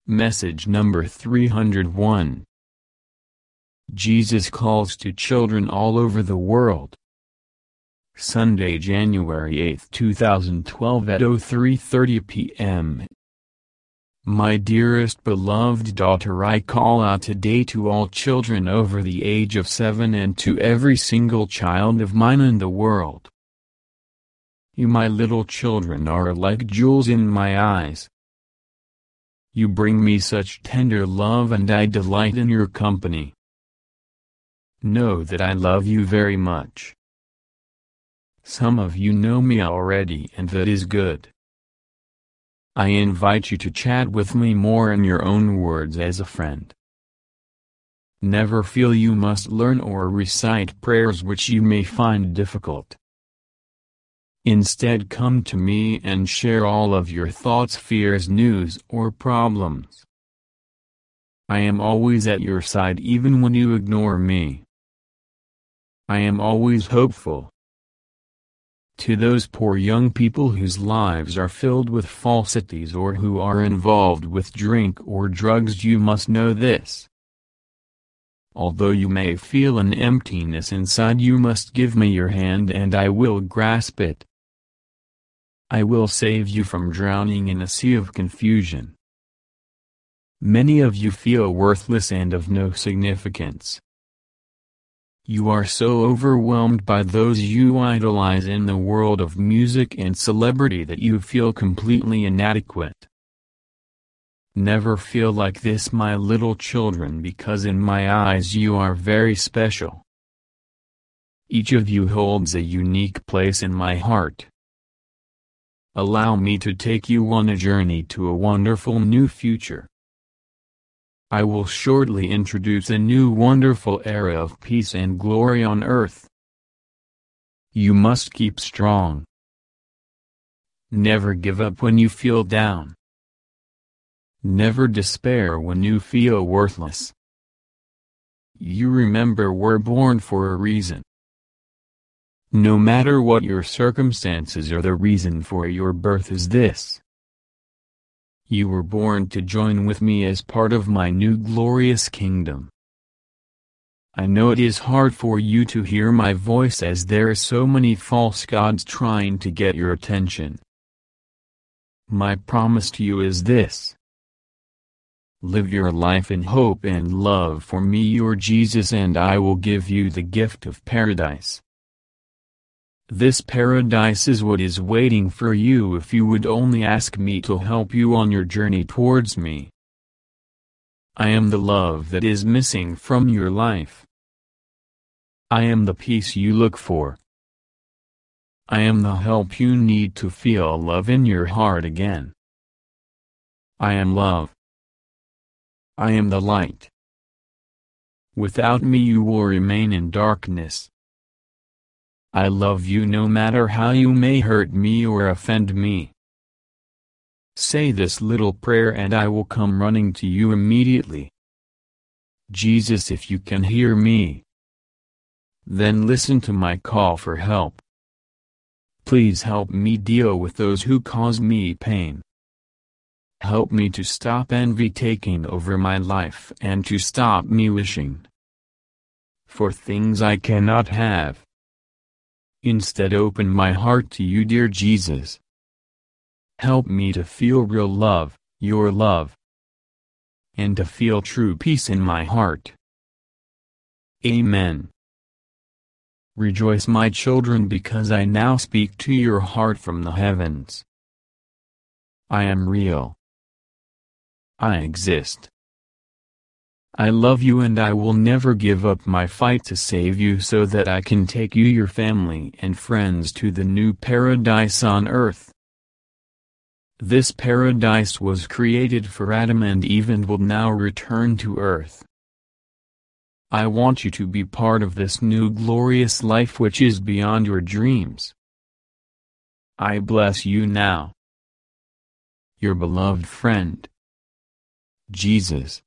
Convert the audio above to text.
Message number 301. Jesus calls to children all over the world. Sunday, January 8, 2012 at 03:30 p.m. My dearest beloved daughter, I call out today to all children over the age of 7 and to every single child of mine in the world. You, my little children, are like jewels in my eyes. You bring me such tender love and I delight in your company. Know that I love you very much. Some of you know me already and that is good. I invite you to chat with me more in your own words as a friend. Never feel you must learn or recite prayers which you may find difficult. Instead, come to me and share all of your thoughts, fears, news, or problems. I am always at your side even when you ignore me. I am always hopeful. To those poor young people whose lives are filled with falsities or who are involved with drink or drugs, you must know this. Although you may feel an emptiness inside, you must give me your hand and I will grasp it. I will save you from drowning in a sea of confusion. Many of you feel worthless and of no significance. You are so overwhelmed by those you idolize in the world of music and celebrity that you feel completely inadequate. Never feel like this, my little children, because in my eyes you are very special. Each of you holds a unique place in my heart. Allow me to take you on a journey to a wonderful new future. I will shortly introduce a new wonderful era of peace and glory on earth. You must keep strong. Never give up when you feel down. Never despair when you feel worthless. You remember we're born for a reason. No matter what your circumstances or the reason for your birth is this. You were born to join with me as part of my new glorious kingdom. I know it is hard for you to hear my voice as there are so many false gods trying to get your attention. My promise to you is this. Live your life in hope and love for me, your Jesus, and I will give you the gift of paradise. This paradise is what is waiting for you if you would only ask me to help you on your journey towards me. I am the love that is missing from your life. I am the peace you look for. I am the help you need to feel love in your heart again. I am love. I am the light. Without me you will remain in darkness. I love you no matter how you may hurt me or offend me. Say this little prayer and I will come running to you immediately. Jesus, if you can hear me, then listen to my call for help. Please help me deal with those who cause me pain. Help me to stop envy taking over my life and to stop me wishing for things I cannot have. Instead, open my heart to you, dear Jesus. Help me to feel real love, your love, and to feel true peace in my heart. Amen. Rejoice, my children, because I now speak to your heart from the heavens. I am real. I exist. I love you and I will never give up my fight to save you so that I can take you, your family and friends to the new paradise on earth. This paradise was created for Adam and Eve and will now return to earth. I want you to be part of this new glorious life which is beyond your dreams. I bless you now. Your beloved friend, Jesus.